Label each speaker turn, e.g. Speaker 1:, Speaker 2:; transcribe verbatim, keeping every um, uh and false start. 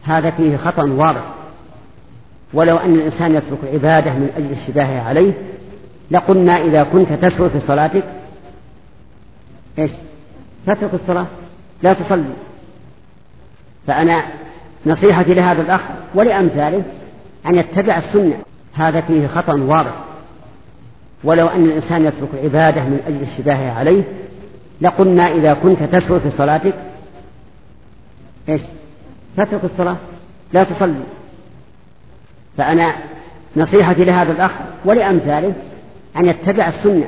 Speaker 1: هذا فيه خطأ واضح. ولو أن الإنسان يترك العبادة من أجل اشتباهها عليه لقلنا إذا كنت تسهو في صلاتك إيش؟ تترك الصلاة لا تصلي. فأنا نصيحتي لهذا الأخ ولأمثاله أن يتبع السنة، هذا فيه خطأ واضح. ولو أن الإنسان يترك العبادة من أجل اشتباهها عليه لقلنا إذا كنت تسهو في صلاتك إيش؟ تترك الصلاة لا تصلي. فأنا نصيحتي لهذا الأخ ولأمثاله أن يتبع السنة.